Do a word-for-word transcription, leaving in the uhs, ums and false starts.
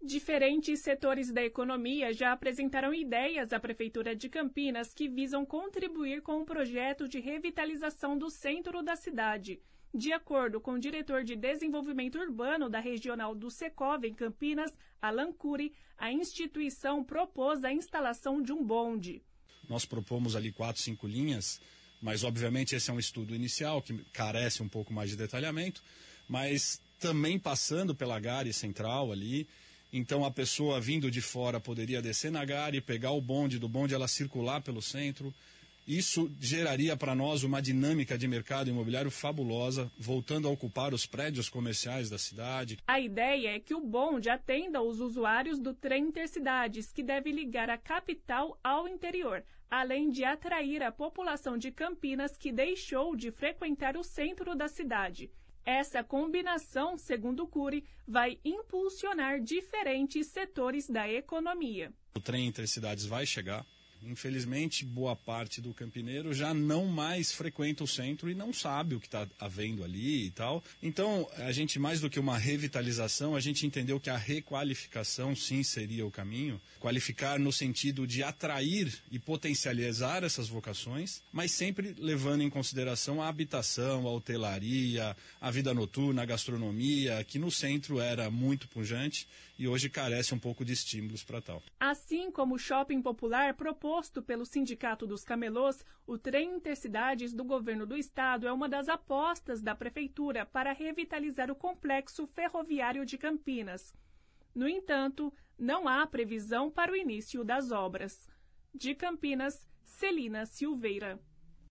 Diferentes setores da economia já apresentaram ideias à Prefeitura de Campinas que visam contribuir com o projeto de revitalização do centro da cidade. De acordo com o diretor de Desenvolvimento Urbano da Regional do Secov, em Campinas, Alan Cury, a instituição propôs a instalação de um bonde. Nós propomos ali quatro, cinco linhas, mas obviamente esse é um estudo inicial que carece um pouco mais de detalhamento, mas também passando pela Gare Central ali. Então a pessoa vindo de fora poderia descer na Gare, pegar o bonde, do bonde ela circular pelo centro. Isso geraria para nós uma dinâmica de mercado imobiliário fabulosa, voltando a ocupar os prédios comerciais da cidade. A ideia é que o bonde atenda os usuários do trem Intercidades, que deve ligar a capital ao interior, além de atrair a população de Campinas que deixou de frequentar o centro da cidade. Essa combinação, segundo o Cury, vai impulsionar diferentes setores da economia. O trem Intercidades vai chegar. Infelizmente, boa parte do campineiro já não mais frequenta o centro e não sabe o que está havendo ali e tal. Então, a gente, mais do que uma revitalização, a gente entendeu que a requalificação sim seria o caminho. Qualificar no sentido de atrair e potencializar essas vocações, mas sempre levando em consideração a habitação, a hotelaria, a vida noturna, a gastronomia, que no centro era muito pujante e hoje carece um pouco de estímulos para tal. Assim como o Shopping Popular propôs Proposto pelo Sindicato dos Camelôs, o trem Intercidades do governo do estado é uma das apostas da prefeitura para revitalizar o complexo ferroviário de Campinas. No entanto, não há previsão para o início das obras. De Campinas, Celina Silveira.